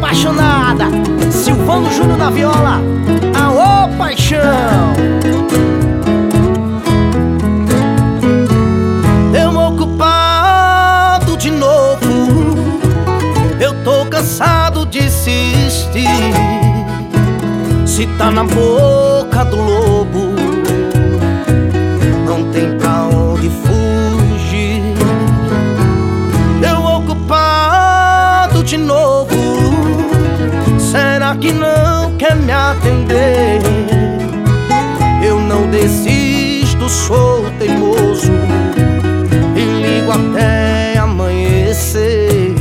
apaixonada, Silvano Júnior na viola. Aô, paixão! Eu ocupado de novo, eu tô cansado de insistir. Se tá na boca do lobo, não tem pra onde fugir. Eu ocupado de novo, será que não quer me atender? Eu não desisto, sou teimoso e ligo até amanhecer.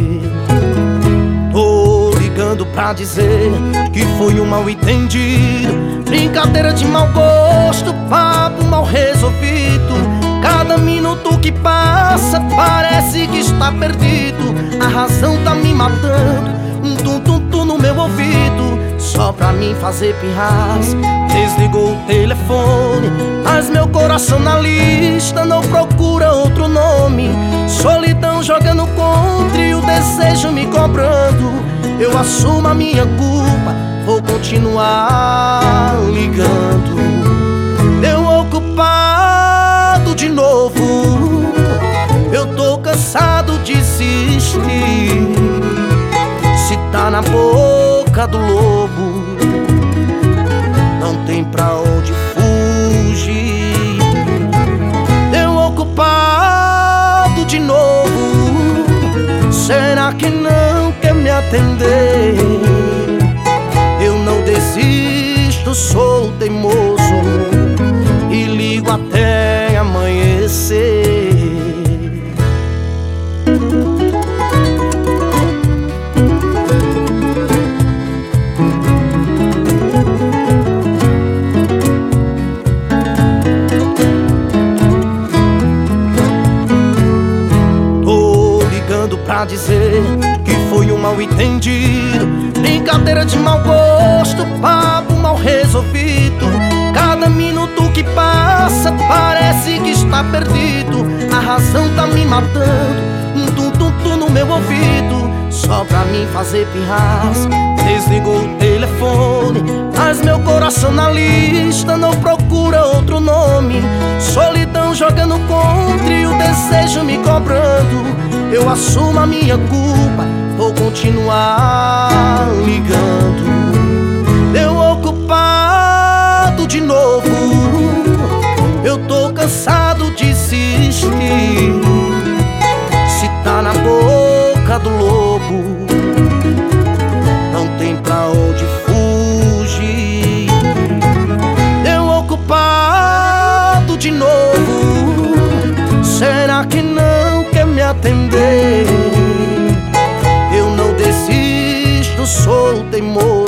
Tô ligando pra dizer que foi um mal entendido, brincadeira de mau gosto, papo mal resolvido. Cada minuto que passa parece que está perdido. A razão tá me matando, um tum-tum-tum no meu ouvido, só pra mim fazer pirras. Desligou o telefone, mas meu coração na lista não procura outro nome. Solidão jogando contra e o desejo me cobrando. Eu assumo a minha culpa, vou continuar ligando. Eu ocupado de novo, eu tô cansado de insistir. Se tá na boca do lobo, não tem pra onde fugir. Eu ocupado de novo, será que não quer me atender? Eu não desisto, sou teimoso e ligo até amanhecer. Pra dizer que foi um mal entendido, brincadeira de mau gosto, papo mal resolvido. Cada minuto que passa parece que está perdido. A razão tá me matando, um tum-tum-tum no meu ouvido, só pra mim fazer pirras. Desligou o telefone, mas meu coração na lista não procura outro nome. Solidão jogando contra e o desejo me cobrando. Eu assumo a minha culpa, vou continuar ligando. Eu ocupado de novo, eu tô cansado de insistir. Se tá na boca do lobo, não tem pra onde fugir. Eu ocupado de novo, será que não quer me atender? Eu não desisto, sou teimoso